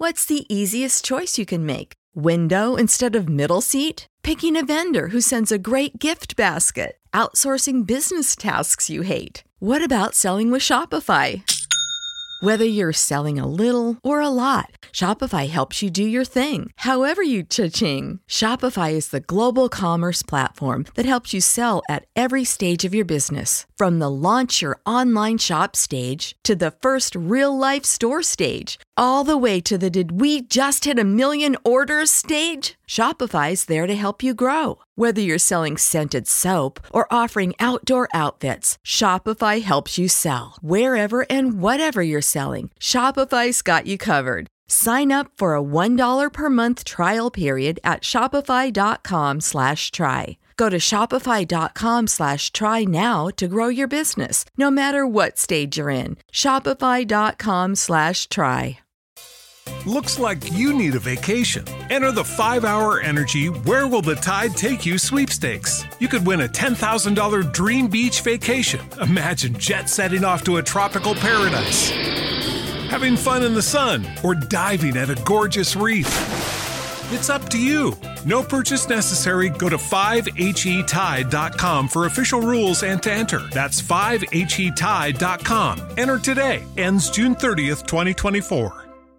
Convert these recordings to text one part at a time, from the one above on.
What's the easiest choice you can make? Window instead of middle seat? Picking a vendor who sends a great gift basket? Outsourcing business tasks you hate? What about selling with Shopify? Whether you're selling a little or a lot, Shopify helps you do your thing, however you cha-ching. Shopify is the global commerce platform that helps you sell at every stage of your business. From the launch your online shop stage to the first real-life store stage, all the way to the did we just hit a million orders stage. Shopify's there to help you grow. Whether you're selling scented soap or offering outdoor outfits, Shopify helps you sell. Wherever and whatever you're selling, Shopify's got you covered. Sign up for a $1 per month trial period at shopify.com/try. Go to shopify.com/try now to grow your business, no matter what stage you're in. Shopify.com/try. Looks like you need a vacation. Enter the 5-Hour Energy Where Will the Tide Take You sweepstakes. You could win a $10,000 dream beach vacation. Imagine jet setting off to a tropical paradise, having fun in the sun, or diving at a gorgeous reef. It's up to you. No purchase necessary. Go to 5HETide.com for official rules and to enter. That's 5HETide.com. Enter today. Ends June 30th, 2024.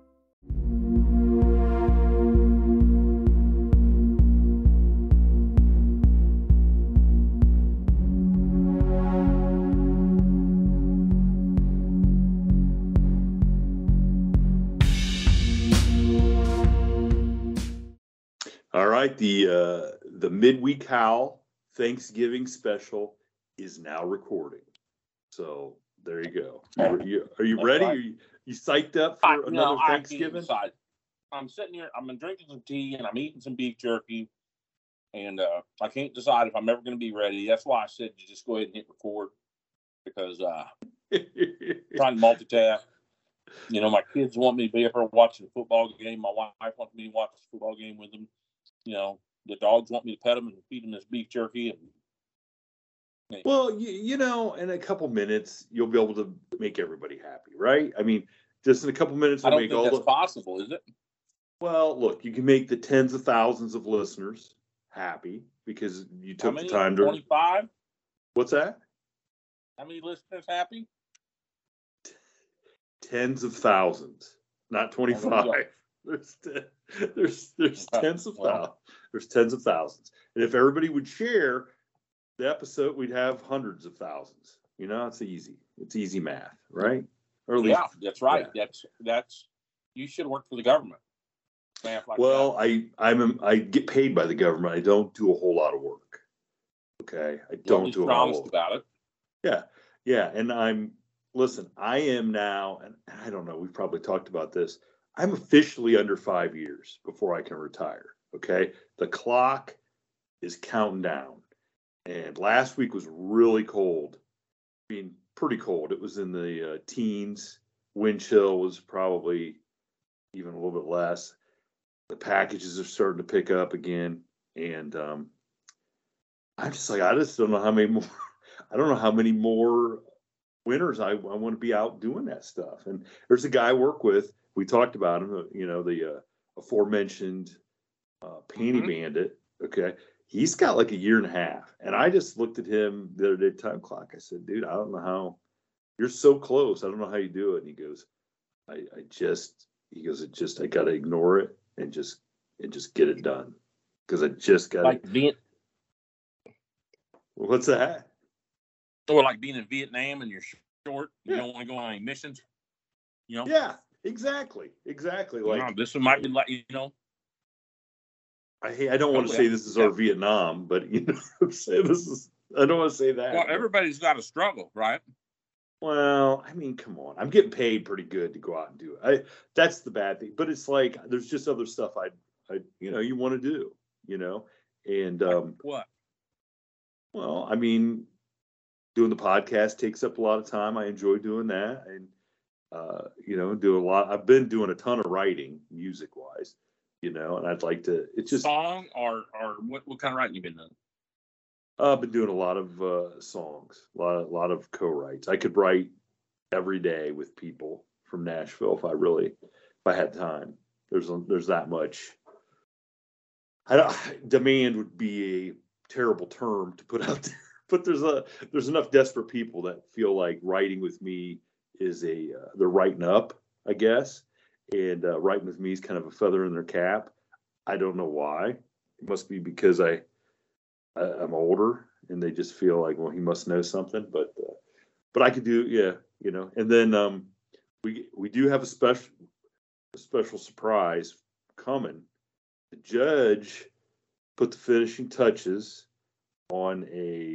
All right, the midweek Howl Thanksgiving special is now recording. So there you go. Are you ready? Are you psyched up for another Thanksgiving? I'm sitting here. I've been drinking some tea and I'm eating some beef jerky, and I can't decide if I'm ever going to be ready. That's why I said you just go ahead and hit record, because trying to multitask. You know, my kids want me to be up there watching a football game. My wife wants me to watch the football game with them. You know, the dogs want me to pet them and feed them this beef jerky. Well, you know, in a couple minutes, you'll be able to make everybody happy, right? I mean, just in a couple minutes, I don't think that's possible, is it? Well, look, you can make the tens of thousands of listeners happy because you took the time to. 25? What's that? How many listeners happy? Tens of thousands, not 25. There's tens of thousands. There's tens of thousands. And if everybody would share the episode, we'd have hundreds of thousands. You know, it's easy. It's easy math, right? Or at least, that's right. Yeah. That's you should work for the government. Well, I get paid by the government. I don't do a whole lot of work. Okay, I don't do a lot of work about it. Yeah, and I am now, and I don't know. We've probably talked about this. I'm officially under 5 years before I can retire. Okay. The clock is counting down. And last week was really cold. I mean, pretty cold. It was in the teens. Wind chill was probably even a little bit less. The packages are starting to pick up again. And I'm just like, I just don't know how many more, I don't know how many more winters I want to be out doing that stuff. And there's a guy I work with. We talked about him, you know, the aforementioned Panty Bandit. Okay. He's got like a year and a half. And I just looked at him the other day, time clock. I said, dude, I don't know how you're so close. I don't know how you do it. And he goes, I got to ignore it and just get it done. Cause I just got like What's that? Or like being in Vietnam and you're short, you don't want to go on any missions, you know? Yeah. Exactly. Like this one might be like, you know. I don't want to say this is our Vietnam, but you know what I'm saying? I don't want to say that. Well, everybody's got a struggle, right? Well, I mean, come on. I'm getting paid pretty good to go out and do it. That's the bad thing. But it's like there's just other stuff I you know, you want to do, you know. And what? Well, I mean, doing the podcast takes up a lot of time. I enjoy doing that. And you know, do a lot. I've been doing a ton of writing, music wise, you know, and I'd like to. It's just song or what kind of writing you been doing? I've been doing a lot of songs, a lot of co-writes. I could write every day with people from Nashville if I had time, There's that much. Demand would be a terrible term to put out there, but there's enough desperate people that feel like writing with me is they're writing up, I guess, and writing with me is kind of a feather in their cap. I don't know why. It must be because I'm older and they just feel like, well, he must know something. But I could do, yeah, you know. And then we do have a special surprise coming. The judge put the finishing touches on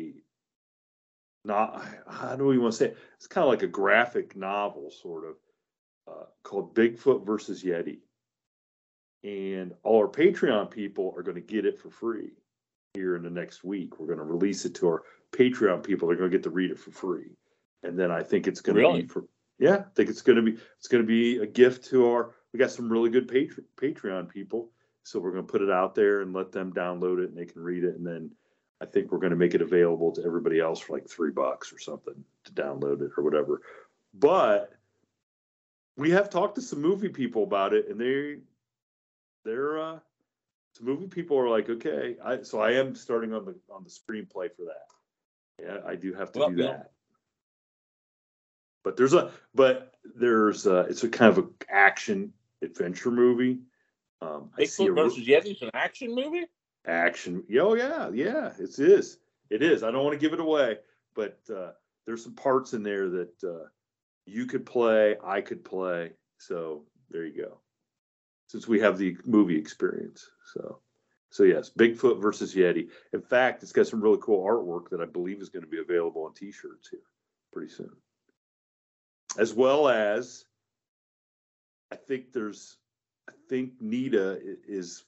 how do we want to say it? It's kind of like a graphic novel, sort of, called Bigfoot versus Yeti. And all our Patreon people are going to get it for free here in the next week. We're going to release it to our Patreon people. They're going to get to read it for free. And then I think it's going to be I think it's going to be a gift to we got some really good Patreon people. So we're going to put it out there and let them download it and they can read it. And then I think we're going to make it available to everybody else for like $3 or something to download it or whatever. But we have talked to some movie people about it, and some movie people are like, okay, so I am starting on the screenplay for that. Yeah, I do have to do that. But it's a kind of an action adventure movie. Bigfoot versus Yeti is an action movie? Action. Oh, yeah. It is. I don't want to give it away, but there's some parts in there that you could play, I could play. So there you go. Since we have the movie experience. So yes, Bigfoot versus Yeti. In fact, it's got some really cool artwork that I believe is going to be available on T-shirts here pretty soon. As well as, I think Nita is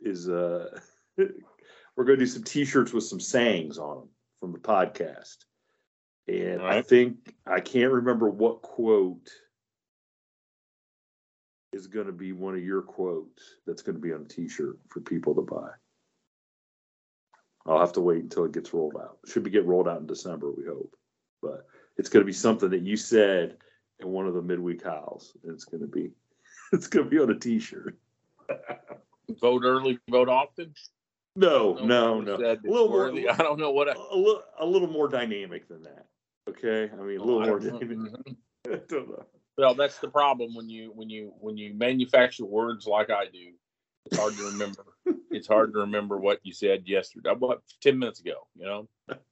we're going to do some T-shirts with some sayings on them from the podcast. And right. I can't remember what quote is going to be one of your quotes that's going to be on a T-shirt for people to buy. I'll have to wait until it gets rolled out. It should get rolled out in December, we hope. But it's going to be something that you said in one of the midweek howls. And it's going to be on a T-shirt. Vote early, vote often? No. A little more. I don't know what. A little more dynamic than that. Okay, I mean a little more dynamic. I don't know. Well, that's the problem when you manufacture words like I do. It's hard to remember. It's hard to remember what you said yesterday. About 10 minutes ago, you know.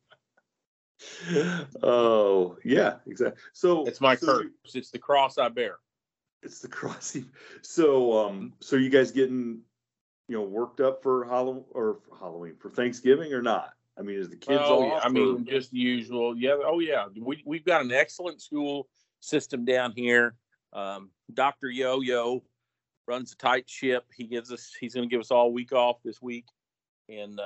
Oh yeah, exactly. So it's my curse. It's the cross I bear. It's the cross. So so you guys getting worked up for Halloween for Thanksgiving or not? I mean, is the kids off? Yeah. I mean, just the usual. Yeah. Oh yeah. We've got an excellent school system down here. Dr. Yo-Yo runs a tight ship. He's going to give us all week off this week. And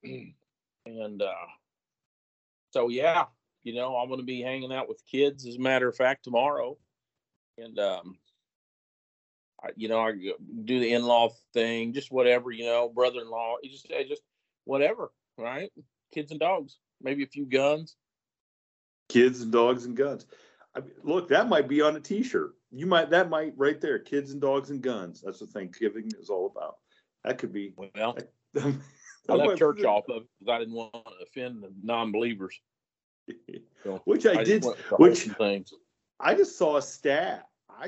so, yeah, I'm going to be hanging out with kids, as a matter of fact, tomorrow. And, I do the in-law thing, just whatever, brother-in-law, just whatever, right? Kids and dogs, maybe a few guns. Kids and dogs and guns. I mean, look, that might be on a T-shirt. That might right there. Kids and dogs and guns. That's what Thanksgiving is all about. That could be. Well, I left church off of it because I didn't want to offend the non-believers. So which I did. I just saw a stat.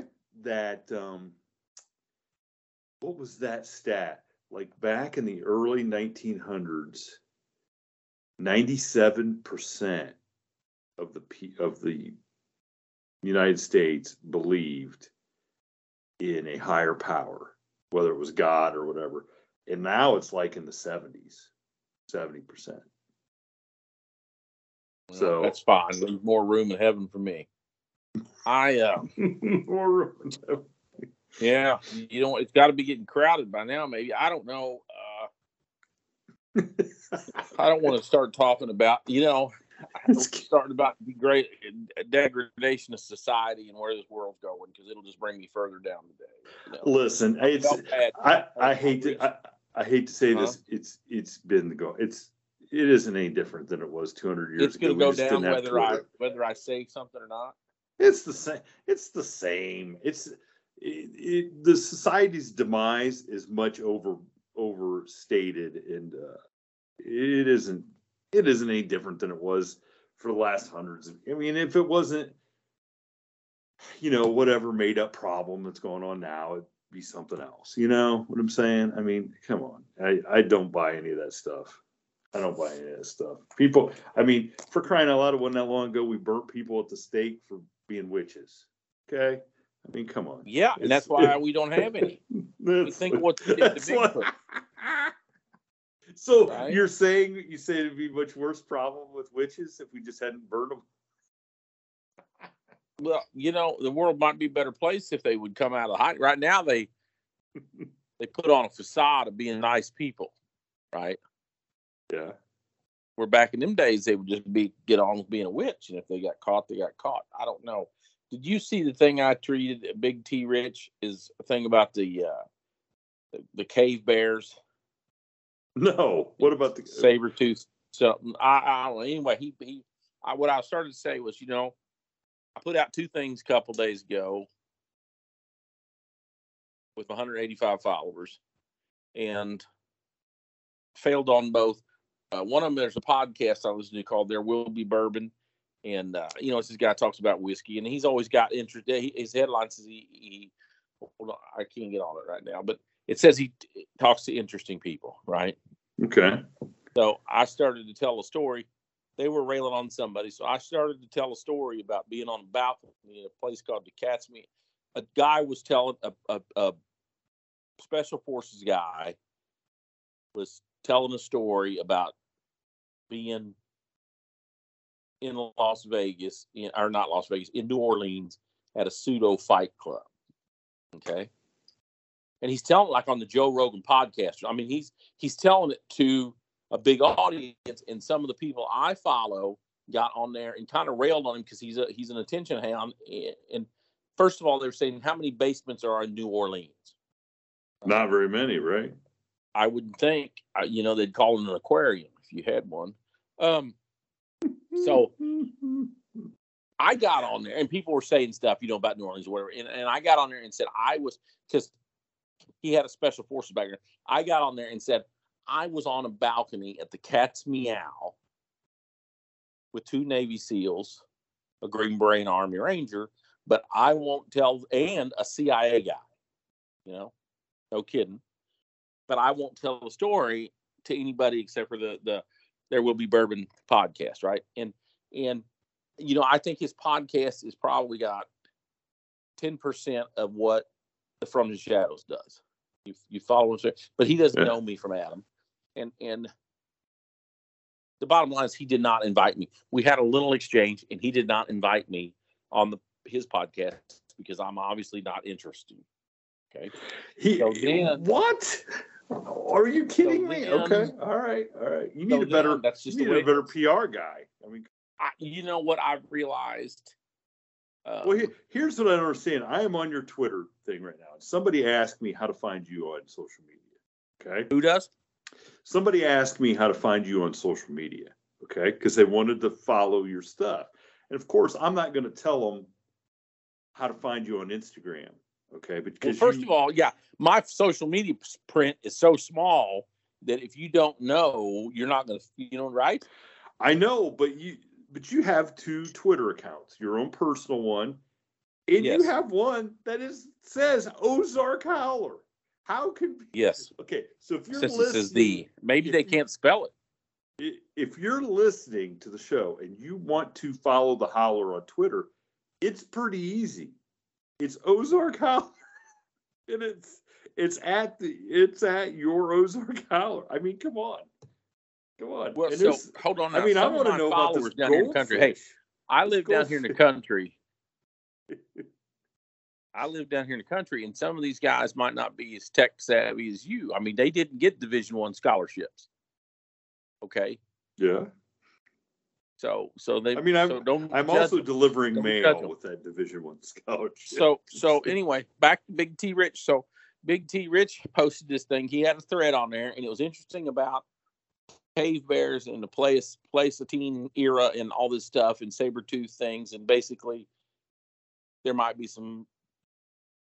What was that stat? Like back in the early 1900s, 97% of the United States believed in a higher power, whether it was God or whatever. And now it's like in the 70s, 70%. So that's fine. There's more room in heaven for me. More room in heaven. Yeah, it's got to be getting crowded by now. Maybe, I don't know. I don't want to start talking about, starting about the great degradation of society and where this world's going, because it'll just bring me further down today. Listen, I hate to say this. It's been the go. It isn't any different than it was 200 years ago. It's going to go down whether I say something or not. It's the same. It's the same. the society's demise is much overstated, and it isn't any different than it was for the last hundreds of. I mean, if it wasn't, whatever made up problem that's going on now, it'd be something else. You know what I'm saying? I mean, come on. I don't buy any of that stuff. I don't buy any of that stuff. People, I mean, for crying out loud, it wasn't that long ago we burnt people at the stake for being witches. Okay? I mean, come on. Yeah, and that's why we don't have any. We think what they did to Bigfoot. So right? You say it'd be a much worse problem with witches if we just hadn't burned them? Well, the world might be a better place if they would come out of hiding. Right now, they put on a facade of being nice people, right? Yeah. Where back in them days, they would just get on with being a witch, and if they got caught, they got caught. I don't know. Did you see the thing I tweeted at Big T Rich? Is a thing about the cave bears? No. What about the saber tooth? Something. I don't know. Anyway, what I started to say was, I put out two things a couple days ago with 185 followers, and failed on both. One of them, there's a podcast I listen to called "There Will Be Bourbon," and it's this guy talks about whiskey, and he's always got interest. His headline says he hold on, I can't get on it right now, but it says he talks to interesting people, right? Okay. So I started to tell a story. They were railing on somebody, so I started to tell a story about being on a balcony in a place called the Cat's Meat. A guy was telling a special forces guy was telling a story about being in Las Vegas, in New Orleans at a pseudo fight club. Okay. And he's telling, like on the Joe Rogan podcast. I mean, he's telling it to a big audience, and some of the people I follow got on there and kind of railed on him because he's an attention hound. And first of all, they're saying, how many basements are in New Orleans? Not very many, right? I would think, they'd call it an aquarium if you had one. So I got on there, and people were saying stuff, about New Orleans or whatever. And I got on there and said because he had a special forces background. I got on there and said, I was on a balcony at the Cat's Meow with 2 Navy SEALs, a Green Beret Army Ranger, but I won't tell, and a CIA guy, no kidding. But I won't tell the story to anybody except for the There Will Be Bourbon podcast, right? And I think his podcast has probably got 10% of what the From the Shadows does. You follow him, but he doesn't know me from Adam. And the bottom line is he did not invite me. We had a little exchange, and he did not invite me on his podcast because I'm obviously not interested. Okay. What? Are you kidding me? Okay. All right. You need a better PR guy. I mean, you know what I've realized? Here's what I don't understand. I am on your Twitter thing right now. Somebody asked me how to find you on social media. Okay. Who does? Somebody asked me how to find you on social media. Okay. Because they wanted to follow your stuff. And of course, I'm not going to tell them how to find you on Instagram. Okay. Because first of all, my social media print is so small that if you don't know, you're not going to, right? I know, but you have 2 Twitter accounts, your own personal one, and you have one that says Ozark Howler. How can yes? Okay, so if you're Since listening, it says maybe they can't spell it. If you're listening to the show and you want to follow the Howler on Twitter, it's pretty easy. It's Ozark Howler, and it's at your Ozark Howler. I mean, come on. Well, so hold on. Now. I mean, I want to know about this down here in the country. Hey, I live down here in the country. And some of these guys might not be as tech savvy as you. I mean, they didn't get Division I scholarships. Okay. Yeah. So they. I mean, I'm also delivering mail with that Division I scholarship. So anyway, back to Big T Rich. So Big T Rich posted this thing. He had a thread on there, and it was interesting about cave bears in the Pleistocene era and all this stuff and saber-tooth things. And basically there might be some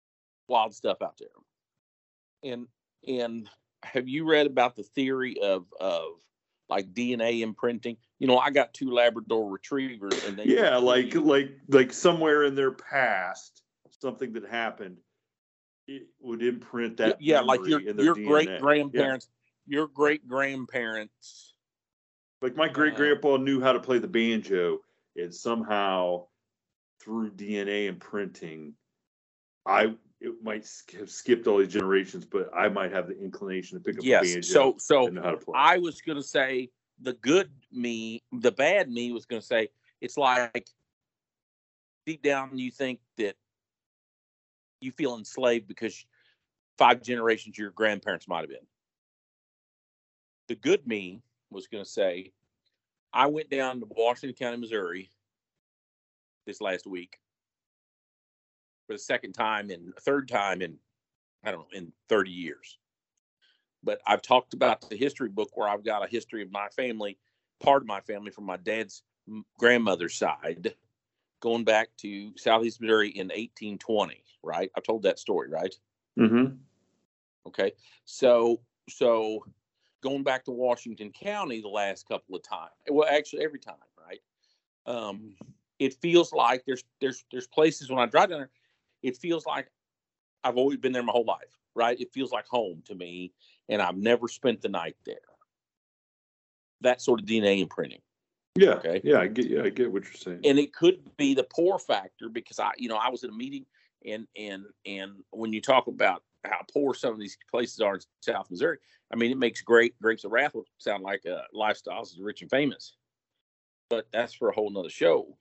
wild stuff out there. And have you read about the theory of like DNA imprinting? You know, I got 2 Labrador retrievers, and they like somewhere in their past, something that happened, it would imprint that. Yeah, like your DNA. great grandparents, your great grandparents. Like my great grandpa knew how to play the banjo, and somehow through DNA imprinting, it might have skipped all these generations, but I might have the inclination to pick up a banjo. So and know how to play. I was going to say the bad me was going to say it's like deep down you think that you feel enslaved because 5 generations your grandparents might have been. The good me was going to say, I went down to Washington County, Missouri this last week for the third time in, I don't know, in 30 years. But I've talked about the history book where I've got a history of my family, part of my family from my dad's grandmother's side, going back to Southeast Missouri in 1820, right? I've told that story, right? Mm-hmm. Okay. So going back to Washington County the last couple of times, well, actually every time, right? It feels like there's places when I drive down there, it feels like I've always been there my whole life, right? It feels like home to me, and I've never spent the night there. That sort of DNA imprinting. Yeah. Okay. Yeah, I get what you're saying. And it could be the poor factor because I was at a meeting, and when you talk about how poor some of these places are in South Missouri, I mean, it makes Grapes of Wrath sound like lifestyles of the rich and famous. But that's for a whole nother show.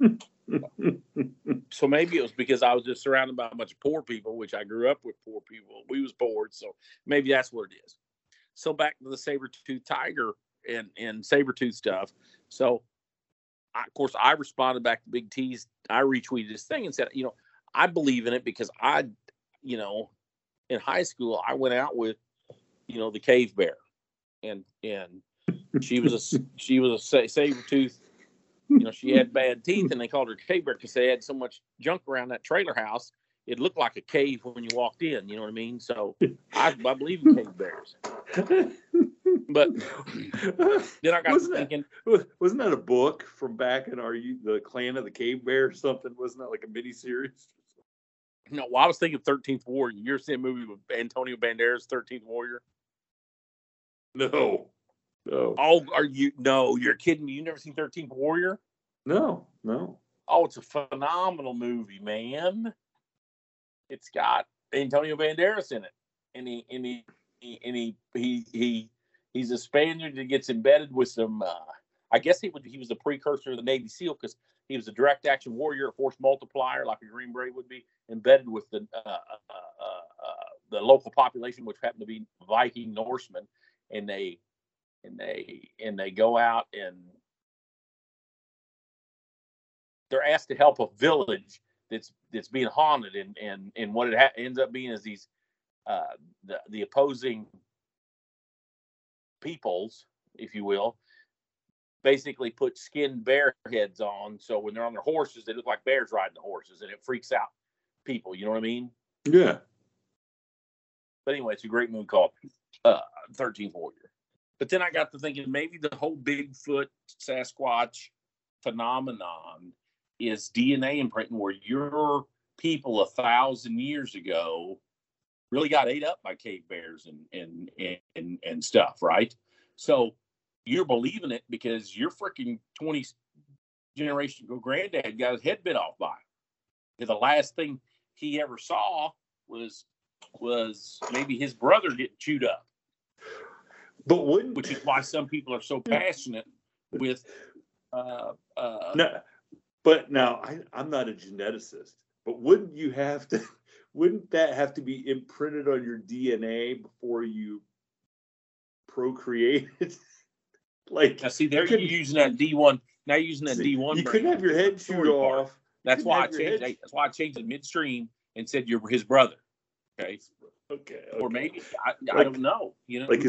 So maybe it was because I was just surrounded by a bunch of poor people, which I grew up with poor people. We was poor, so maybe that's what it is. So back to the saber-tooth tiger and saber-tooth stuff. So, of course, I responded back to Big T's. I retweeted this thing and said, I believe in it because in high school, I went out with, the cave bear, and she was a saber-tooth. She had bad teeth, and they called her cave bear because they had so much junk around that trailer house. It looked like a cave when you walked in. You know what I mean? So I believe in cave bears. But then I got thinking, wasn't that a book from back in the Clan of the Cave Bear or something? Wasn't that like a mini series? No, well, I was thinking 13th Warrior. You ever seen a movie with Antonio Banderas, 13th Warrior? No. Oh, you're kidding me. You never seen 13th Warrior? No. Oh, it's a phenomenal movie, man. It's got Antonio Banderas in it. And he's a Spaniard that gets embedded with some, I guess he was a precursor of the Navy SEAL because he was a direct action warrior, a force multiplier, like a Green Beret would be, embedded with the local population, which happened to be Viking Norsemen, and they go out and they're asked to help a village that's being haunted, and what it ends up being is these the opposing peoples, if you will, basically put skinned bear heads on, so when they're on their horses, they look like bears riding the horses, and it freaks out people. You know what I mean? Yeah. But anyway, it's a great movie called 13th Warrior. But then I got to thinking maybe the whole Bigfoot Sasquatch phenomenon is DNA imprinting, where your people 1,000 years ago really got ate up by cave bears and stuff, right? So you're believing it because your freaking 20 generation ago granddad got his head bit off by it. The last thing he ever saw was maybe his brother getting chewed up. But which is why some people are so passionate with. No, but now I'm not a geneticist. But wouldn't that have to be imprinted on your DNA before you procreate it? Like, now see, you're using that D1. Now you're using that D1. You couldn't have your head chewed off. That's why I changed. That's why I changed it midstream and said you're his brother. Okay. Or maybe I don't know. Like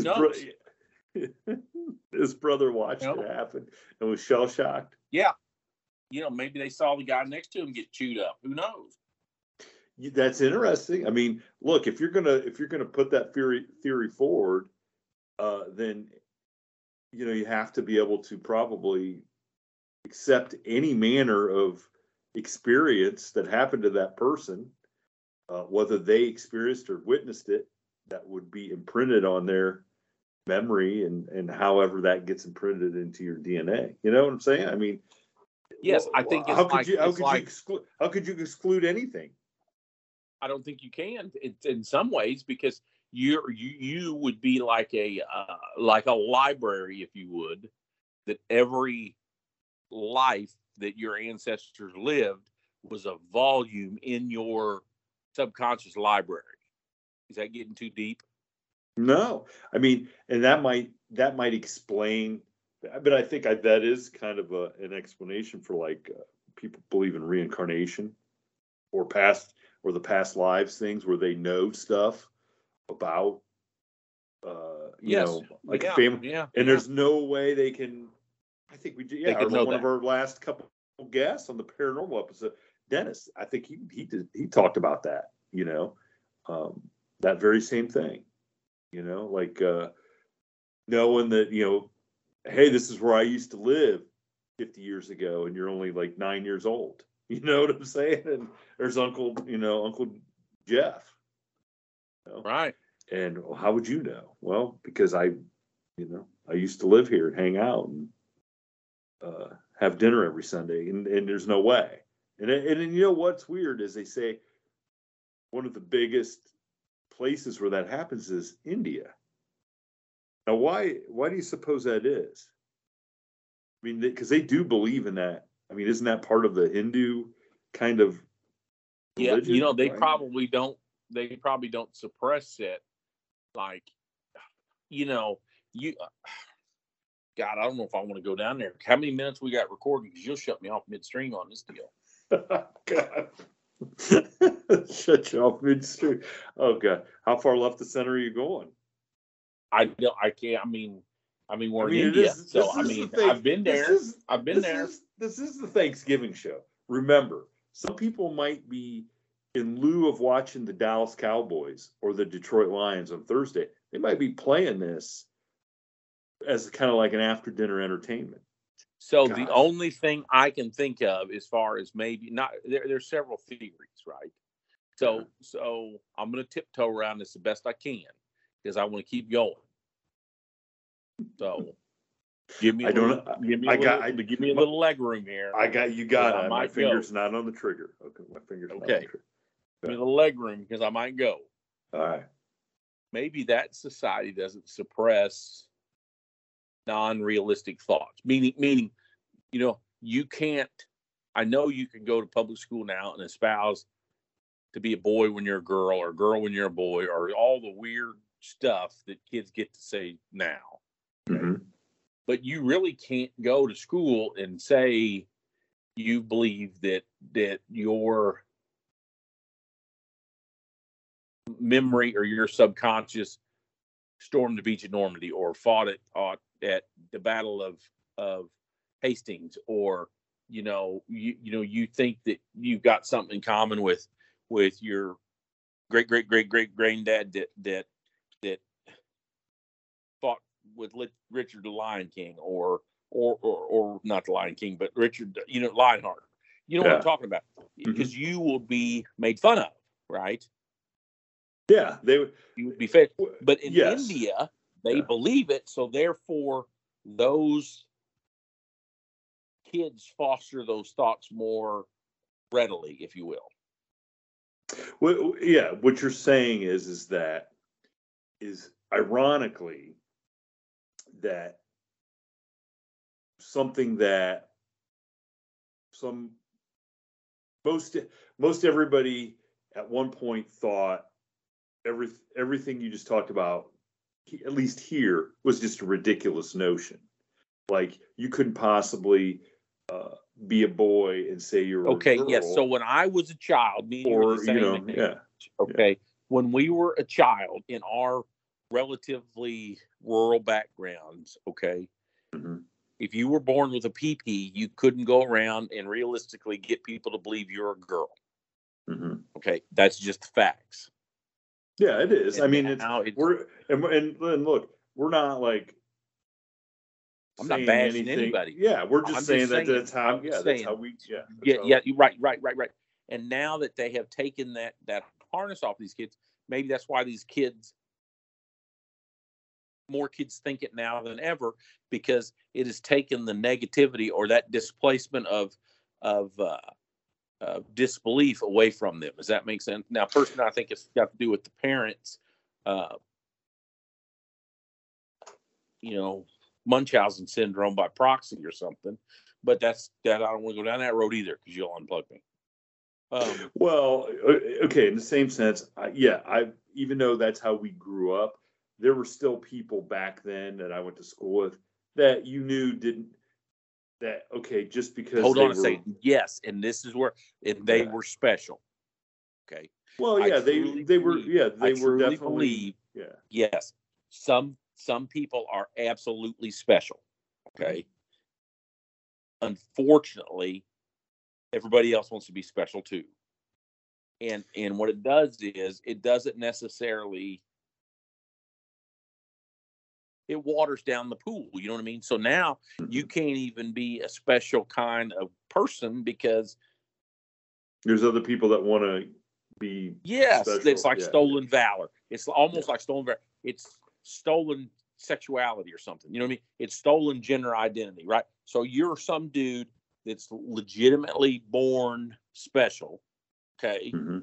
his brother watched it happen and was shell shocked. Yeah. Maybe they saw the guy next to him get chewed up. Who knows? That's interesting. I mean, look, if you're gonna put that theory forward, then you have to be able to probably accept any manner of experience that happened to that person, whether they experienced or witnessed it, that would be imprinted on their memory, and however that gets imprinted into your DNA. You know what I'm saying? I mean, yes, I think it's how could you exclude anything? I don't think you can. It's in some ways, because you would be like a library, if you would, that every life that your ancestors lived was a volume in your subconscious library. Is that getting too deep? No, I mean, and that might explain, but I think that is kind of an explanation for like people believe in reincarnation or the past lives things where they know stuff about family, and there's no way they can. I think we do. Yeah, or one of our last couple guests on the paranormal episode, Dennis. I think he talked about that. That very same thing. Like knowing that hey, this is where I used to live 50 years ago, and you're only like 9 years old. You know what I'm saying? And there's Uncle Jeff. Right. And how would you know? Well, because I used to live here and hang out and have dinner every Sunday, and there's no way. And you know what's weird is they say one of the biggest places where that happens is India. Now, why do you suppose that is? I mean, because they do believe in that. I mean, isn't that part of the Hindu kind of religion? Yeah, they right? probably don't. They probably don't suppress it. Like, God, I don't know if I want to go down there. How many minutes we got recording? Because you'll shut me off midstream on this deal. God. Shut you off midstream. Oh God, how far left the center are you going? I can't. I mean, we're in India, I've been there. This is the Thanksgiving show. Remember, some people might be, in lieu of watching the Dallas Cowboys or the Detroit Lions on Thursday, they might be playing this as kind of like an after dinner entertainment. So the only thing I can think of, as far as maybe not, there's several theories, right? So I'm going to tiptoe around this the best I can, because I want to keep going. So give me a little leg room here. You got it. My finger's not on the trigger. Okay, my finger's not on the trigger. Give me a little leg room, because I might go. All right. Maybe that society doesn't suppress non-realistic thoughts. Meaning, you can't. I know you can go to public school now and espouse to be a boy when you're a girl, or a girl when you're a boy, or all the weird stuff that kids get to say now. Mm-hmm. But you really can't go to school and say you believe that your memory or your subconscious stormed the beach at Normandy, or fought at the Battle of Hastings, or you think that you've got something in common with your great granddad that fought with Richard the Lion King, or not the Lion King, but Richard, Lionheart. You know what I'm talking about? Because you will be made fun of, right? Yeah, you would be fed. But in India, they believe it, so therefore those kids foster those thoughts more readily, if you will. Well, yeah, what you're saying is ironically that something that most everybody at one point thought everything you just talked about, at least here, was just a ridiculous notion. Like, you couldn't possibly be a boy and say you're okay. A girl. Yes. So when I was a child, when we were a child in our relatively rural backgrounds, if you were born with a PP, you couldn't go around and realistically get people to believe you're a girl. Mm-hmm. Okay, that's just the facts. Yeah, it is. And I mean, and look, we're not like I'm not saying bashing anything. anybody. Yeah, we're just saying that that's how. I'm Yeah, just that's saying. how we. Yeah. Yeah. Right. And now that they have taken that harness off these kids, maybe that's why more kids think it now than ever, because it has taken the negativity or that displacement of disbelief away from them. Does that make sense? Now, personally, I think it's got to do with the parents, Munchausen syndrome by proxy or something. But that I don't want to go down that road either, because you'll unplug me. Well, okay. In the same sense, I even though that's how we grew up, there were still people back then that I went to school with that you knew didn't. That okay, just because. Hold on a second. Yes, and this is where they were special. Okay. Well, yeah, they were. Yeah, they were definitely. Believe, yes, some people are absolutely special. Okay. Unfortunately, everybody else wants to be special too. And what it does is it doesn't necessarily, it waters down the pool. You know what I mean? So now you can't even be a special kind of person because there's other people that want to be. Yes, special. It's like stolen valor. It's almost like stolen valor. It's stolen sexuality or something. You know what I mean? It's stolen gender identity, right? So you're some dude that's legitimately born special. Okay. Mm-hmm.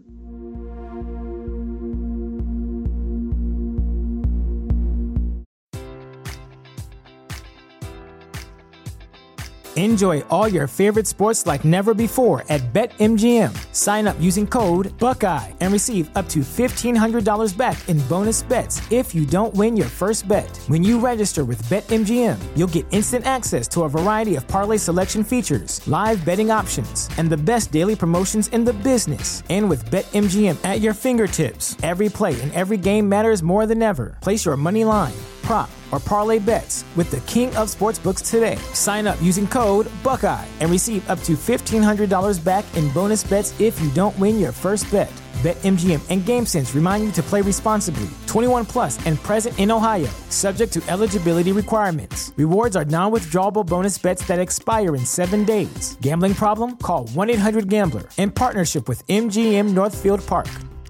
Enjoy all your favorite sports like never before at BetMGM. Sign up using code Buckeye and receive up to $1,500 back in bonus bets if you don't win your first bet. When you register with BetMGM, you'll get instant access to a variety of parlay selection features, live betting options, and the best daily promotions in the business. And with BetMGM at your fingertips, every play and every game matters more than ever. Place your money line, prop, or parlay bets with the king of sportsbooks today. Sign up using code Buckeye and receive up to $1,500 back in bonus bets if you don't win your first bet. BetMGM and GameSense remind you to play responsibly. 21 plus and present in Ohio, subject to eligibility requirements. Rewards are non-withdrawable bonus bets that expire in 7 days. Gambling problem? Call 1-800-GAMBLER. In partnership with MGM Northfield Park.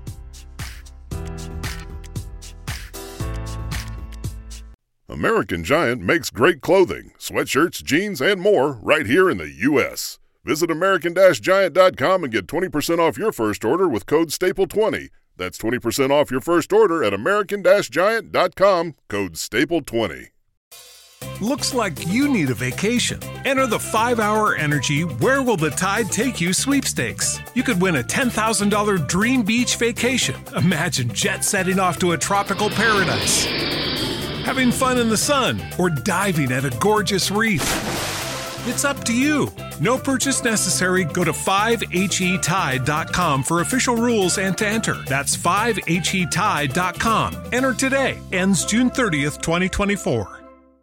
American Giant makes great clothing, sweatshirts, jeans, and more right here in the U.S. Visit American-Giant.com and get 20% off your first order with code STAPLE20. That's 20% off your first order at American-Giant.com, code STAPLE20. Looks like you need a vacation. Enter the 5-Hour Energy Where Will the Tide Take You sweepstakes. You could win a $10,000 dream beach vacation. Imagine jet setting off to a tropical paradise, having fun in the sun, or diving at a gorgeous reef. It's up to you. No purchase necessary. Go to 5HETide.com for official rules and to enter. That's 5HETide.com. Enter today. Ends June 30th, 2024.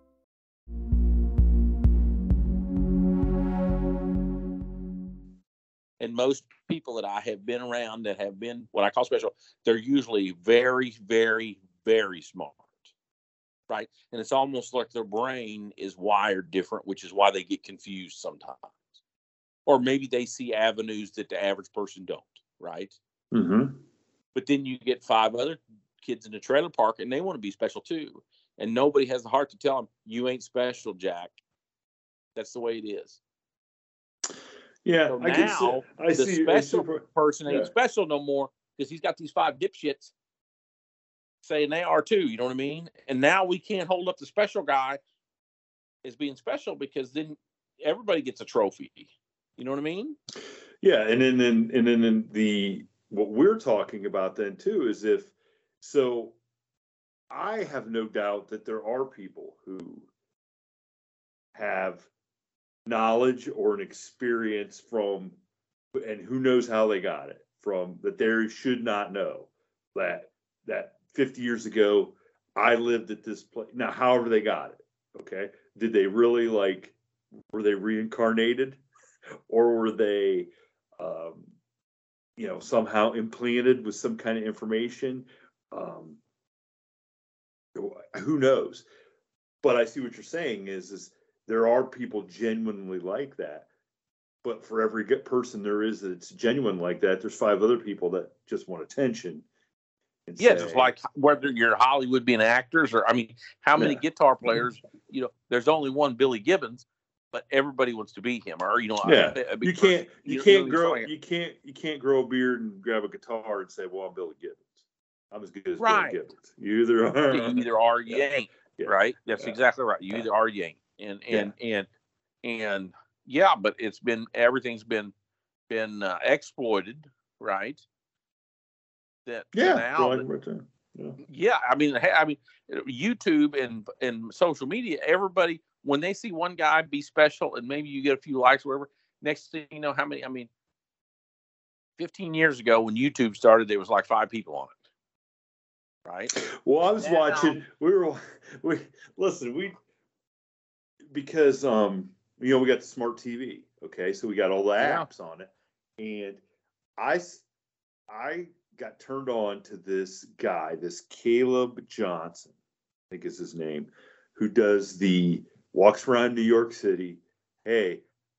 And most people that I have been around that have been what I call special, they're usually very, very, very smart. Right. And it's almost like their brain is wired different, which is why they get confused sometimes. Or maybe they see avenues that the average person don't. Right. Mm-hmm. But then you get 5 other kids in the trailer park and they want to be special too. And nobody has the heart to tell them, you ain't special, Jack. That's the way it is. Yeah. So now the special person ain't special no more because he's got these 5 dipshits saying they are too, you know what I mean? And now we can't hold up the special guy as being special because then everybody gets a trophy. You know what I mean? Yeah, and then what we're talking about then too is I have no doubt that there are people who have knowledge or an experience from, and who knows how they got it from, that they should not know that 50 years ago, I lived at this place. Now, however they got it, okay? Did they really were they reincarnated? Or were they, somehow implanted with some kind of information. Who knows? But I see what you're saying is there are people genuinely like that. But for every good person there is that's genuine like that, there's 5 other people that just want attention. Just like whether you're Hollywood being actors or, how many guitar players, there's only one Billy Gibbons, but everybody wants to be him, or, you can't grow a beard and grab a guitar and say, well, I'm Billy Gibbons. I'm as good as Billy Gibbons. You either are. You either are, you ain't. Yeah. Right? That's exactly right. You either are, you ain't. And but everything's been exploited, right? YouTube and social media, everybody, when they see one guy be special and maybe you get a few likes or whatever, next thing you know, 15 years ago when YouTube started, there was like 5 people on it. Right. Well, I was watching, because, we got the smart TV. Okay. So we got all the apps on it, and I got turned on to this guy, this Caleb Johnson, I think is his name, who walks around New York City. Hey,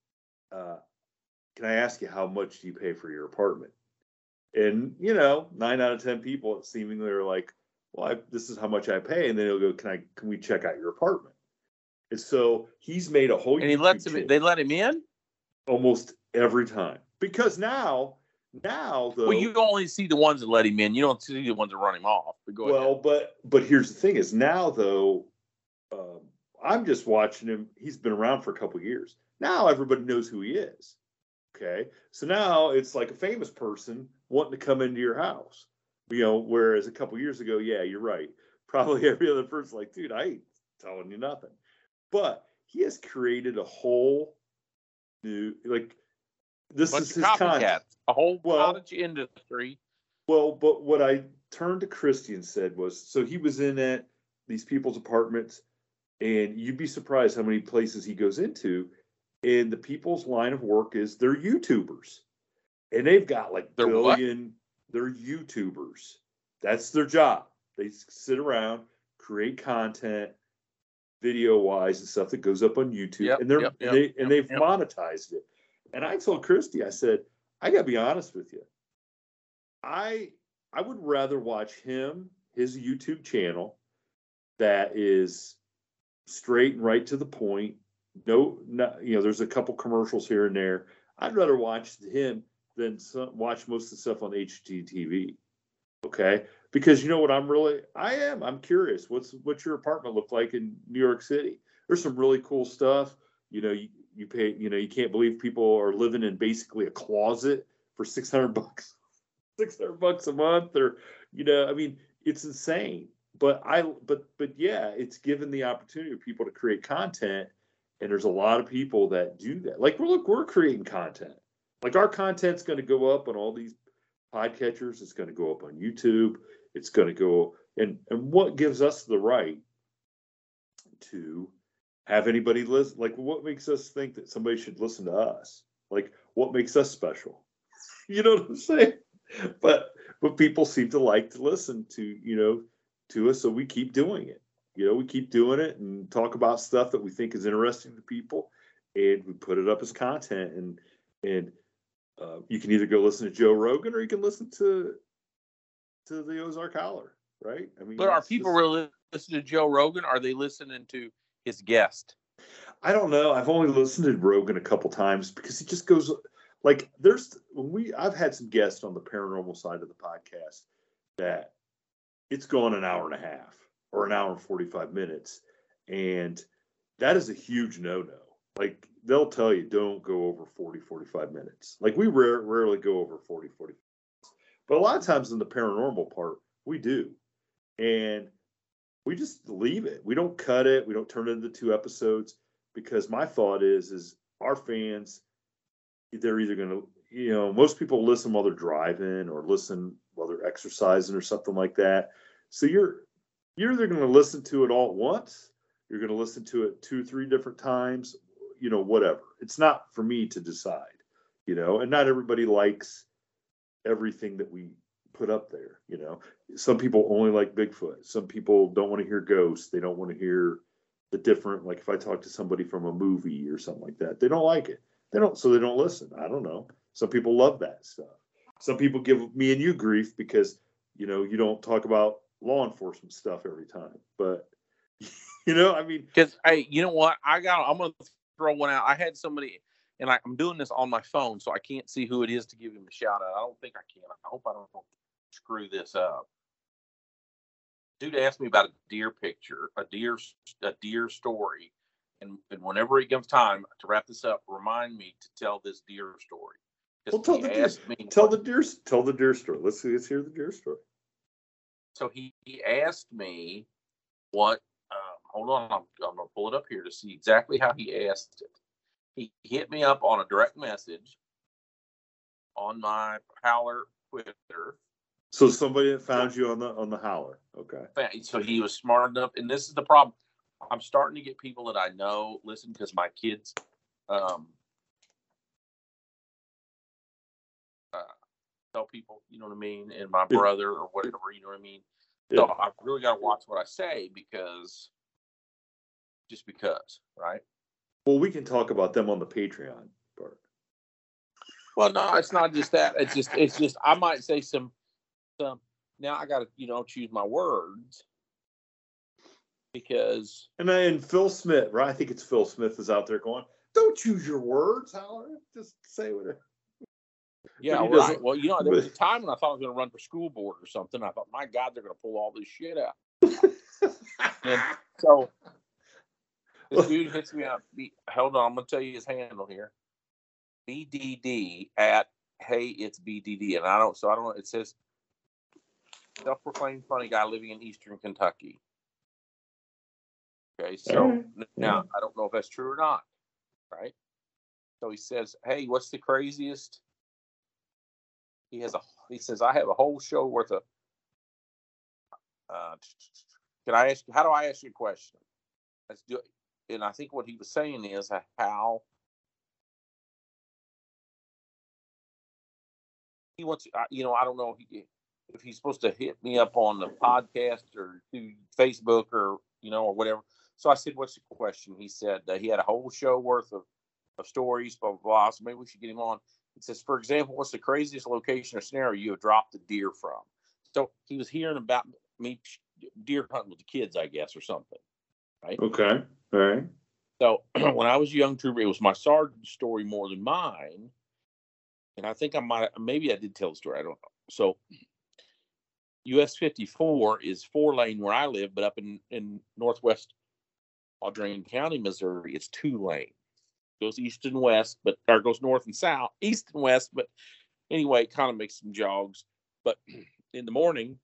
can I ask you, how much do you pay for your apartment? And, 9 out of 10 people seemingly are like, well, this is how much I pay. And then he'll go, can we check out your apartment? And so he's made a whole, and they let him in almost every time, because now though, well, you only see the ones that let him in. You don't see the ones that run him off. But here's the thing: is now though, I'm just watching him. He's been around for a couple of years now. Everybody knows who he is. Okay, so now it's like a famous person wanting to come into your house. Whereas a couple of years ago, yeah, you're right. Probably every other person like, dude, I ain't telling you nothing. But he has created a whole new this is his content. A whole cottage industry. Well, but what I turned to Christy and said was, so he was in at these people's apartments, and you'd be surprised how many places he goes into, and the people's line of work is they're YouTubers, and they've got like they're YouTubers. That's their job. They sit around, create content, video wise and stuff that goes up on YouTube, and they've monetized it. And I told Christy, I said, I got to be honest with you. I would rather watch his YouTube channel that is straight and right to the point. There's a couple commercials here and there. I'd rather watch him than watch most of the stuff on HGTV. Okay. Because what I'm curious. What's your apartment look like in New York City? There's some really cool stuff. You pay, you can't believe people are living in basically a closet for $600 a month, or, it's insane. But it's given the opportunity for people to create content. And there's a lot of people that do that. Like, we're creating content. Like, our content's going to go up on all these podcatchers. It's going to go up on YouTube. It's going to go, and what gives us the right to have anybody listen? Like, what makes us think that somebody should listen to us? Like, what makes us special? You know what I'm saying? But people seem to like to listen to us, so we keep doing it. We keep doing it and talk about stuff that we think is interesting to people, and we put it up as content. And you can either go listen to Joe Rogan, or you can listen to the Ozark Howler, right? But are people really listening to Joe Rogan? Are they listening to his guest? I don't know. I've only listened to Rogan a couple times because he just goes like, I've had some guests on the paranormal side of the podcast that it's gone an hour and a half or an hour and 45 minutes. And that is a huge no-no. Like, they'll tell you, don't go over 40, 45 minutes. Like, we rarely go over 40, 45 minutes. But a lot of times in the paranormal part, we do. And we just leave it. We don't cut it. We don't turn it into 2 episodes, because my thought is our fans, they're either going to, most people listen while they're driving or listen while they're exercising or something like that. So you're either going to listen to it all at once, you're going to listen to it 2-3 different times, whatever. It's not for me to decide, and not everybody likes everything that we put up there. You know, some people only like Bigfoot. Some people don't want to hear ghosts. They don't want to hear the different, like if I talk to somebody from a movie or something like that, they don't like it. So they don't listen. I don't know. Some people love that stuff. Some people give me and you grief because, you know, you don't talk about law enforcement stuff every time. But, you know, I mean. Because, hey, you know what? I'm going to throw one out. I had somebody, and I'm doing this on my phone, so I can't see who it is to give him a shout out. I don't think I can. I hope I don't screw this up. Dude asked me about a deer picture, a deer story. And whenever he gives time to wrap this up, remind me to tell this deer story. Well, tell the deer story. Let's hear the deer story. So he asked me what. Hold on, I'm gonna pull it up here to see exactly how he asked it. He hit me up on a direct message on my Howler Twitter. So somebody that found you on the Howler, okay. So he was smart enough, and this is the problem. I'm starting to get people that I know listen because my kids tell people, you know what I mean, and my brother or whatever, you know what I mean. Yeah. So I've really got to watch what I say because, right? Well, we can talk about them on the Patreon part. Well, no, it's not just that. It's just I might say some. Now I got to choose my words. Because and Phil Smith, right? I think it's Phil Smith is out there going, "Don't choose your words, Howler. Just say whatever." Yeah, right. Well, there was a time when I thought I was going to run for school board or something. I thought, my God, they're going to pull all this shit out. And so this dude hits me up. Hold on, I'm going to tell you his handle here. BDD at hey, it's BDD, and I don't know. It says self-proclaimed funny guy living in Eastern Kentucky. Okay, so now I don't know if that's true or not, right? So he says, "Hey, what's the craziest?" He says, "I have a whole show worth of." Can I ask? How do I ask you a question? Let's do it. And I think what he was saying is how he wants. I don't know if he's supposed to hit me up on the podcast or through Facebook or or whatever. So I said, "What's the question?" He said he had a whole show worth of stories, blah, blah, blah. So maybe we should get him on. It says, for example, what's the craziest location or scenario you have dropped a deer from? So he was hearing about me deer hunting with the kids, I guess, or something. Right? Okay. All right. So when I was a young trooper, it was my sergeant's story more than mine. And I think maybe I did tell the story. I don't know. So US 54 is 4-lane where I live, but up in northwest Audrain County, Missouri, it's 2-lane. Goes east and west, or goes north and south, east and west. But anyway, it kind of makes some jogs. But in the morning,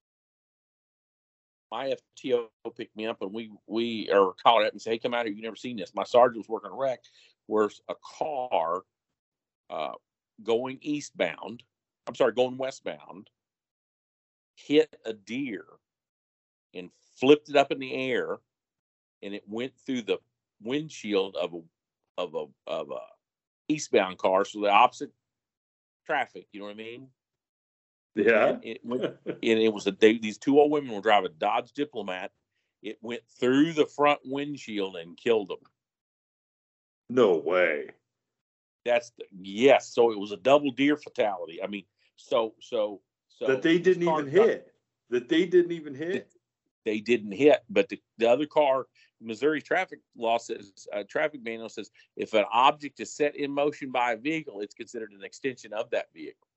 my FTO picked me up, and we called up and said, "Hey, come out here! You've never seen this." My sergeant was working a wreck where a car going westbound, hit a deer and flipped it up in the air, and it went through the windshield of a eastbound car, so the opposite traffic. You know what I mean? Yeah. And it was these two old women were driving a Dodge Diplomat. It went through the front windshield and killed them. No way. Yes. So it was a double deer fatality. I mean, so that they didn't even hit. That they didn't even hit. They didn't hit, but the other car, Missouri traffic law says, traffic manual says, if an object is set in motion by a vehicle, it's considered an extension of that vehicle.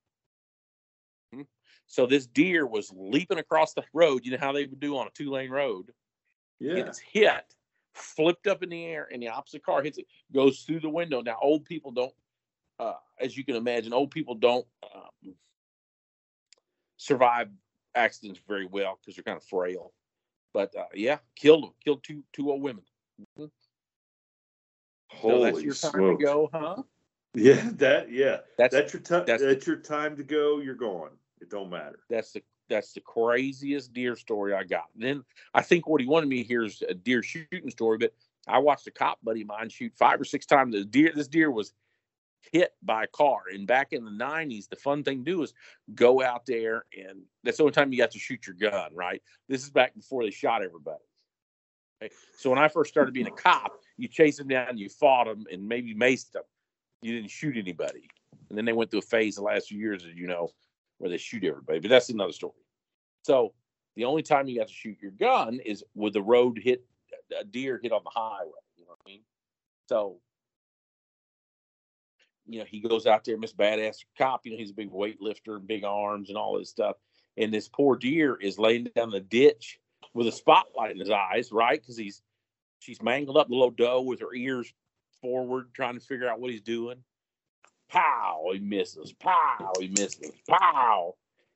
So this deer was leaping across the road. You know how they would do on a 2-lane road? Yeah. It's hit, flipped up in the air, and the opposite car hits it, goes through the window. Now, old people don't, as you can imagine, don't survive accidents very well because they're kind of frail. But killed two old women. Mm-hmm. Holy so that's your time to go, huh? Yeah, that's your time. That's your time to go. You're gone. It don't matter. That's the craziest deer story I got. And then I think what he wanted me to hear is a deer shooting story. But I watched a cop buddy of mine shoot 5 or 6 times. This deer was hit by a car. And back in the 90s, the fun thing to do is go out there, and that's the only time you got to shoot your gun, right? This is back before they shot everybody. Okay? So when I first started being a cop, you chased them down, you fought them, and maybe maced them. You didn't shoot anybody. And then they went through a phase the last few years, as you know, where they shoot everybody. But that's another story. So the only time you got to shoot your gun is with the road hit, a deer hit on the highway. You know what I mean? So, he goes out there, Miss Badass Cop, he's a big weightlifter and big arms and all this stuff. And this poor deer is laying down the ditch with a spotlight in his eyes, right? Because she's mangled up the little doe with her ears forward, trying to figure out what he's doing. Pow, he misses. Pow, he misses. Pow,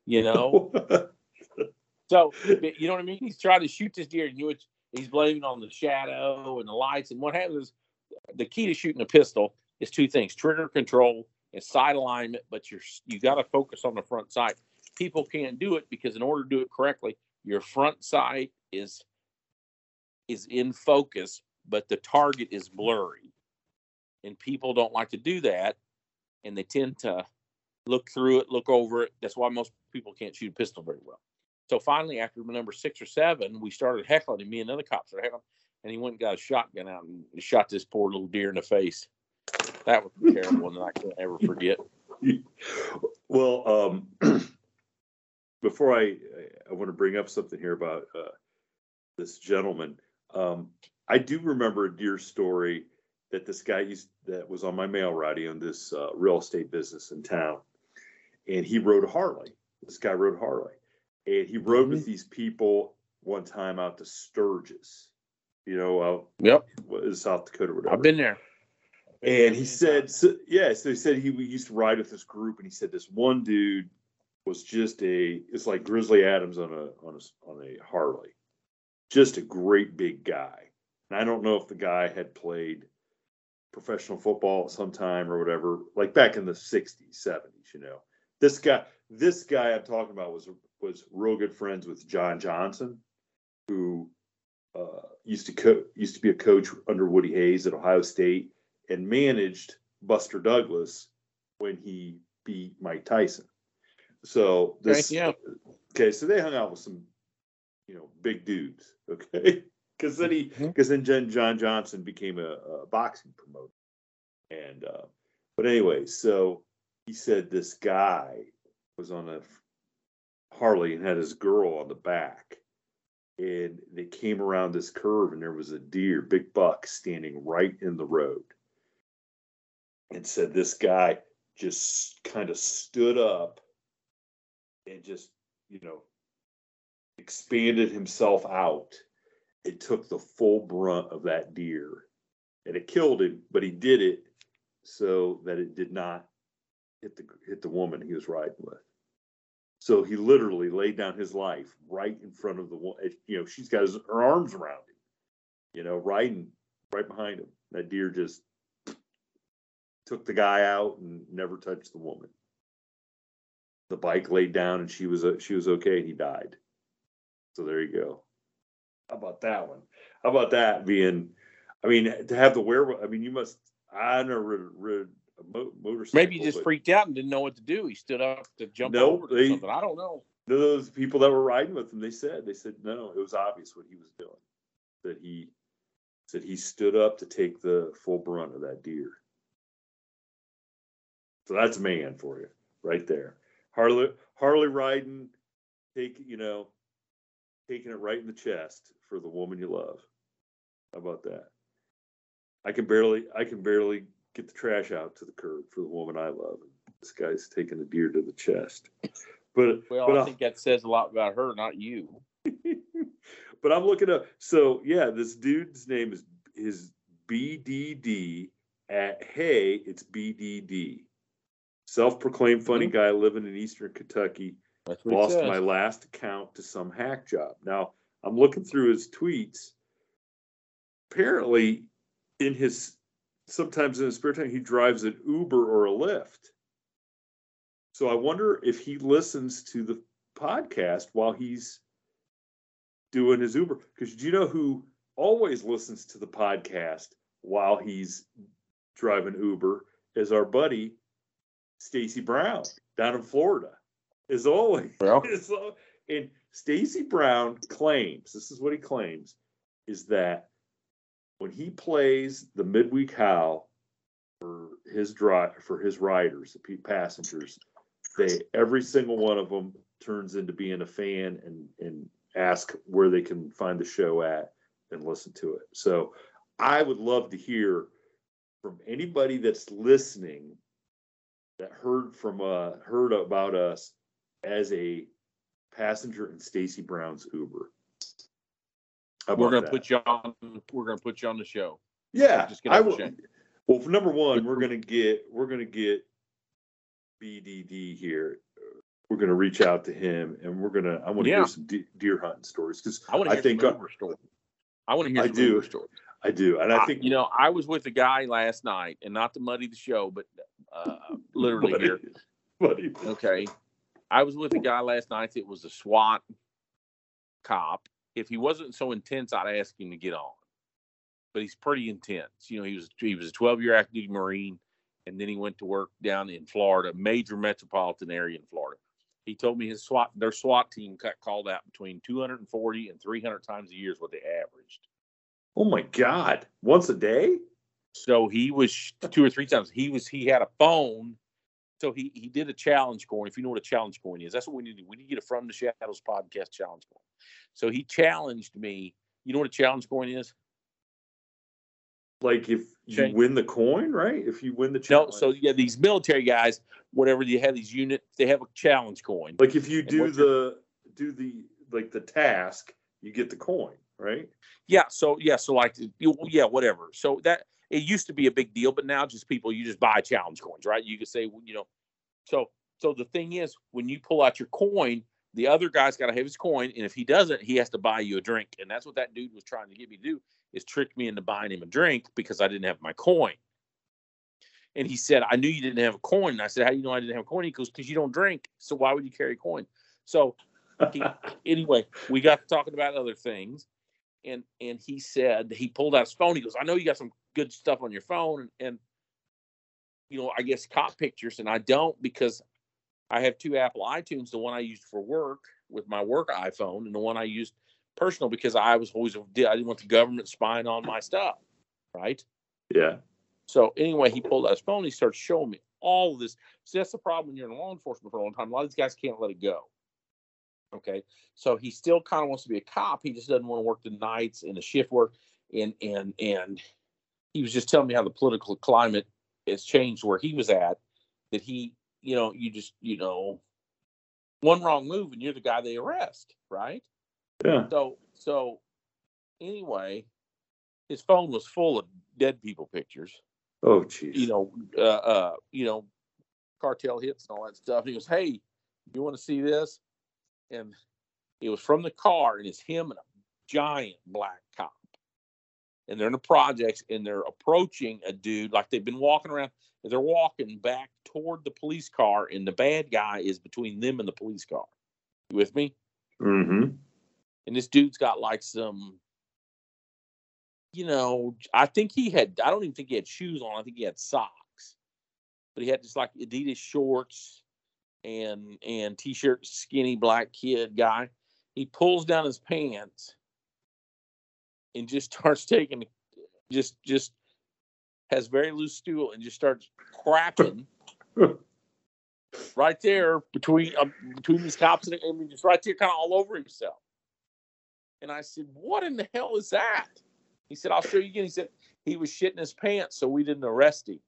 So, you know what I mean? He's trying to shoot this deer, and he's blaming on the shadow and the lights. And what happens is the key to shooting a pistol is two things: trigger control and sight alignment. But you got to focus on the front sight. People can't do it because in order to do it correctly, your front sight is in focus, but the target is blurry. And people don't like to do that, and they tend to look through it, look over it. That's why most people can't shoot a pistol very well. So finally, after number 6 or 7, we started heckling him. Me and other cops started heckling him, and he went and got a shotgun out and shot this poor little deer in the face. That was a terrible one that I can't ever forget. Well, before I want to bring up something here about this gentleman. I do remember a deer story that this guy that was on my mail route. He owned this real estate business in town, and he rode a Harley. This guy rode Harley, and he rode with these people one time out to Sturgis, Yep, South Dakota or whatever. I've been there. And he said, so he said he used to ride with this group, and he said this one dude was it's like Grizzly Adams on a Harley, just a great big guy. And I don't know if the guy had played professional football at some time or whatever, like back in the 60s, 70s, This guy I'm talking about was real good friends with John Johnson, who used to be a coach under Woody Hayes at Ohio State and managed Buster Douglas when he beat Mike Tyson. So so they hung out with some, big dudes. Okay. Because then John Johnson became a boxing promoter. And, but anyway, so he said this guy was on a Harley and had his girl on the back, and they came around this curve, and there was a deer, big buck, standing right in the road. And said this guy just kind of stood up and just, expanded himself out. It took the full brunt of that deer, and it killed him, but he did it so that it did not hit the woman he was riding with. So he literally laid down his life right in front of the woman. She's got her arms around him, riding right behind him. That deer just took the guy out and never touched the woman. The bike laid down, and she was okay, and he died. So there you go. How about that one? How about that being? To have the wherewithal. I never rid a motorcycle. Maybe he just freaked out and didn't know what to do. He stood up to jump over or something. I don't know. Those people that were riding with him, they said no. It was obvious what he was doing. That he stood up to take the full brunt of that deer. So that's a man for you, right there. Harley riding, taking it right in the chest for the woman you love. How about that? I can barely get the trash out to the curb for the woman I love. This guy's taking a deer to the chest. But I think that says a lot about her, not you. But I'm looking up. So yeah, this dude's name is BDD at Hey, it's BDD. Self-proclaimed funny guy living in Eastern Kentucky. Lost my last account to some hack job. Now, I'm looking through his tweets. Apparently, sometimes in his spare time, he drives an Uber or a Lyft. So I wonder if he listens to the podcast while he's doing his Uber. Because do you know who always listens to the podcast while he's driving Uber? is our buddy Stacy Brown down in Florida. As always. Well. And Stacy Brown claims, this is what he claims, is that when he plays the midweek howl for his riders, the passengers, every single one of them turns into being a fan and ask where they can find the show at and listen to it. So I would love to hear from anybody that's listening that heard about us as a passenger in Stacy Brown's Uber. We're going to put you on. We're going to put you on the show. Yeah, just get well, for number one, we're going to get BDD here. We're going to reach out to him, and I want to hear some deer hunting stories because I want to hear some Uber stories. I want to hear some Uber stories. I do, and I think I was with a guy last night, and not to muddy the show, but literally here. Okay, I was with a guy last night. It was a SWAT cop. If he wasn't so intense, I'd ask him to get on. But he's pretty intense. He was a 12-year active duty Marine, and then he went to work down in Florida, major metropolitan area in Florida. He told me their SWAT team got called out between 240 and 300 times a year is what they averaged. Oh my God! Once a day? So he was 2 or 3 times. He had a phone. So he did a challenge coin. If you know what a challenge coin is, that's what we need to do. We need to get a From the Shadows podcast challenge coin. So he challenged me. You know what a challenge coin is? Like if you win the coin, right? If you win the challenge. No, so these military guys, whatever you have these units, they have a challenge coin. Like if you do the task, you get the coin, right? Yeah. So whatever. So that it used to be a big deal, but now you just buy challenge coins, right? You could say, So the thing is, when you pull out your coin, the other guy's got to have his coin, and if he doesn't, he has to buy you a drink. And that's what that dude was trying to get me to do, is trick me into buying him a drink because I didn't have my coin. And he said, I knew you didn't have a coin. And I said, how do you know I didn't have a coin? He goes, because you don't drink. So why would you carry a coin? So anyway, we got to talking about other things. And he said, he pulled out his phone. He goes, I know you got some good stuff on your phone. And I guess cop pictures. And I don't, because I have 2 Apple iTunes, the one I used for work with my work iPhone and the one I used personal because I didn't want the government spying on my stuff. Right. Yeah. So anyway, he pulled out his phone. He started showing me all of this. See, that's the problem when you're in law enforcement for a long time. A lot of these guys can't let it go. Okay. So he still kind of wants to be a cop. He just doesn't want to work the nights and the shift work. And he was just telling me how the political climate has changed where he was at, that he, one wrong move and you're the guy they arrest. Right. Yeah. So anyway, his phone was full of dead people pictures. Oh, geez. Cartel hits and all that stuff. And he goes, hey, you want to see this? And it was from the car, and it's him and a giant black cop. And they're in the projects, and they're approaching a dude like they've been walking around. And they're walking back toward the police car, and the bad guy is between them and the police car. You with me? Mm-hmm. And this dude's got like some, I don't even think he had shoes on. I think he had socks. But he had just like Adidas shorts and T-shirt, skinny black kid guy. He pulls down his pants and just starts taking, just has very loose stool and just starts cracking right there between these cops and just right there, kind of all over himself. And I said, what in the hell is that? He said, I'll show you again. He said he was shitting his pants, so we didn't arrest him.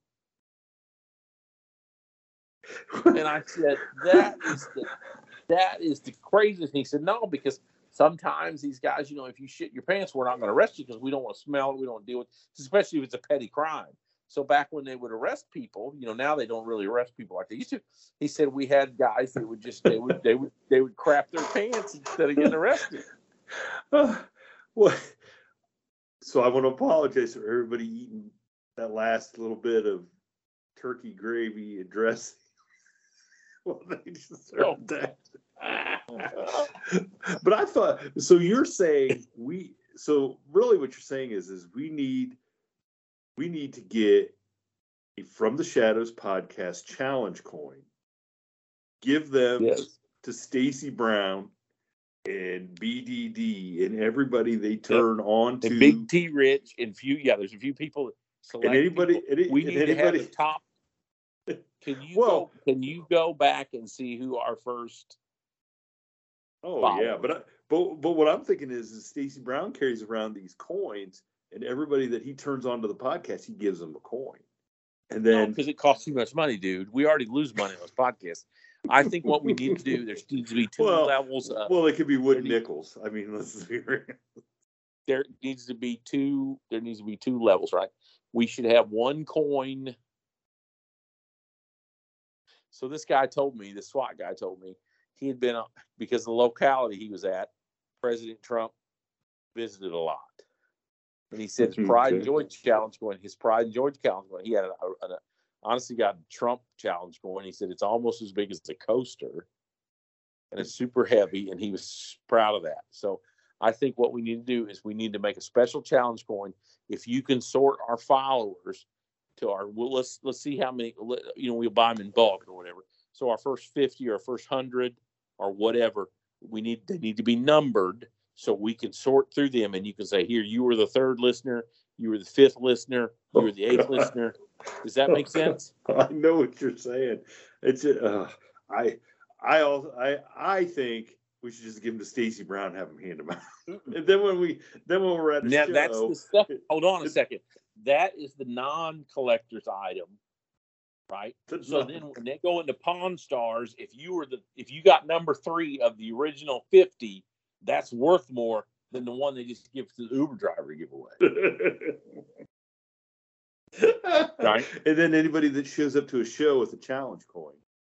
And I said, that is the craziest thing. He said, no, because sometimes these guys, if you shit your pants, we're not going to arrest you because we don't want to smell it. We don't want to deal with it, especially if it's a petty crime. So back when they would arrest people, now they don't really arrest people like they used to. He said we had guys that would just they would crap their pants instead of getting arrested. What? So I want to apologize for everybody eating that last little bit of turkey gravy and dressing. Well, they just served that. But I thought, so you're saying really what you're saying is we need to get a From the Shadows podcast challenge coin. Give them to Stacy Brown and BDD and everybody they turn on to. And Big T Rich and there's a few people. And anybody, we need to have the top. Can you go back and see who our first? Oh followers? Yeah, but what I'm thinking is Stacy Brown carries around these coins, and everybody that he turns onto the podcast, he gives them a coin, and then because it costs too much money, dude. We already lose money on those podcasts. I think what we need to do, there needs to be two levels. Well, it could be wooden nickels. I mean, let's be real. There needs to be two levels, right? We should have one coin. So this guy told me, the SWAT guy told me, he had been, because the locality he was at, President Trump visited a lot. And he said his Pride and Joy challenge going, he had honestly got a Trump challenge going. He said it's almost as big as the coaster, and it's super heavy, and he was proud of that. So I think what we need to do is we need to make a special challenge coin. If you can sort our followers to let's see how many, we'll buy them in bulk or whatever. So our first 50 or our first 100 or whatever, they need to be numbered so we can sort through them, and you can say, here, you were the 3rd listener, you were the 5th listener, you were the 8th listener. Does that make sense? I know what you're saying. It's I think we should just give them to Stacy Brown and have him hand them out. And then when we're at the show, that's the stuff. Hold on a second. That is the non-collector's item, right? So then when they go into Pawn Stars, if you got number 3 of the original 50, that's worth more than the one they just give to the Uber driver to give away. Right? And then anybody that shows up to a show with a challenge coin,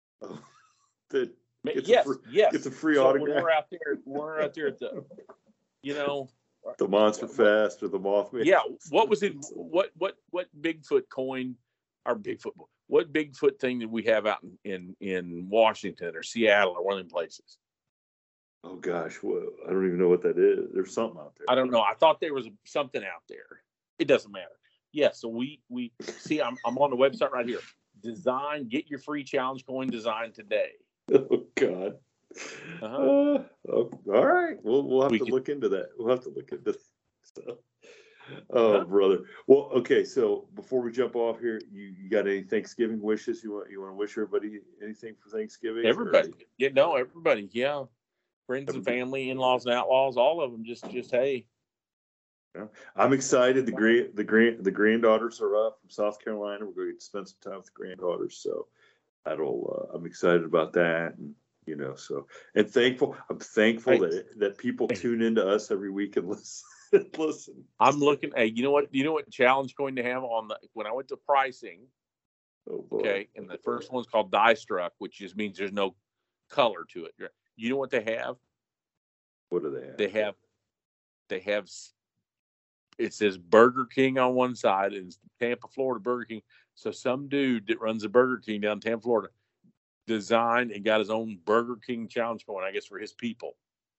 gets a free autograph. We're out there at the, the Monster Fest or the Mothman. Yeah. What was it? What Bigfoot coin? What Bigfoot thing did we have out in Washington or Seattle or one of them places? Oh gosh, I don't even know what that is. There's something out there. I don't know. I thought there was something out there. It doesn't matter. Yeah. So we see. I'm on the website right here. Get your free challenge coin design today. Oh God. All right. We'll have to look into that. We'll have to look into that. So, brother. Well, okay. So before we jump off here, you got any Thanksgiving wishes? You want to wish everybody anything for Thanksgiving? Everybody. Everybody. Yeah. Friends and family, in-laws and outlaws, all of them. Just hey. Yeah. I'm excited. The granddaughters are up from South Carolina. We're going to spend some time with the granddaughters. So I'm excited about that. And, I'm thankful that people tune into us every week and listen. I'm looking. Hey, you know what challenge going to have when I went to pricing. Oh boy. Okay. And the first one's called Die Struck, which just means there's no color to it. You know what they have? What do they have? They have, it says Burger King on one side and Tampa, Florida Burger King. So some dude that runs a Burger King down in Tampa, Florida, designed and got his own Burger King challenge going, I guess, for his people.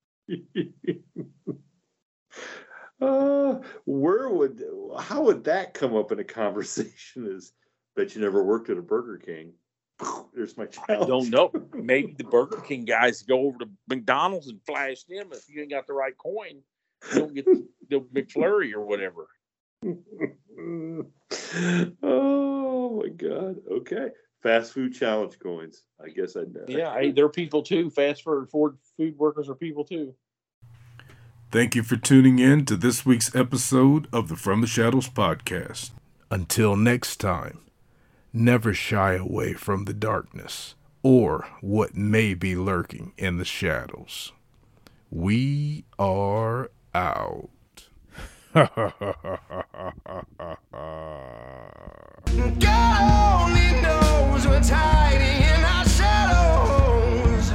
How would that come up in a conversation? Is bet you never worked at a Burger King. There's my challenge. I don't know. Maybe the Burger King guys go over to McDonald's and flash them. If you ain't got the right coin, you don't get the McFlurry or whatever. Oh my God. Okay. Fast food challenge coins. I guess I'd know. Yeah, hey, they're people too. Fast food workers are people too. Thank you for tuning in to this week's episode of the From the Shadows podcast. Until next time, never shy away from the darkness or what may be lurking in the shadows. We are out. God only knows what's hiding in our shadows.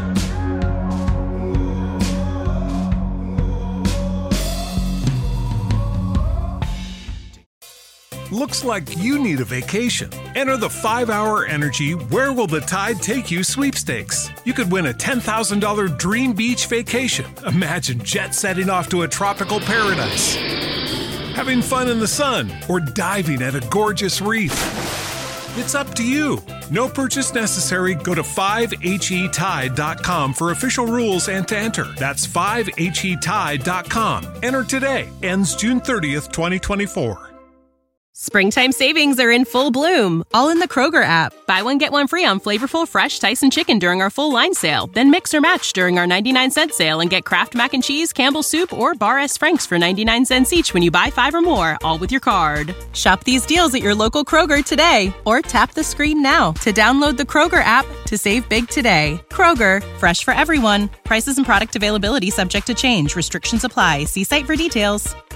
Looks like you need a vacation. Enter the 5-Hour Energy Where Will the Tide Take You sweepstakes. You could win a $10,000 dream beach vacation. Imagine jet setting off to a tropical paradise, having fun in the sun, or diving at a gorgeous reef. It's up to you. No purchase necessary. Go to 5HETide.com for official rules and to enter. That's 5HETide.com. Enter today. Ends June 30th, 2024. Springtime savings are in full bloom, all in the Kroger app. Buy one, get one free on flavorful fresh Tyson chicken during our full line sale. Then mix or match during our 99-cent sale and get Kraft Mac and Cheese, Campbell's Soup, or Bar S. Frank's for 99 cents each when you buy 5 or more, all with your card. Shop these deals at your local Kroger today, or tap the screen now to download the Kroger app to save big today. Kroger, fresh for everyone. Prices and product availability subject to change. Restrictions apply. See site for details.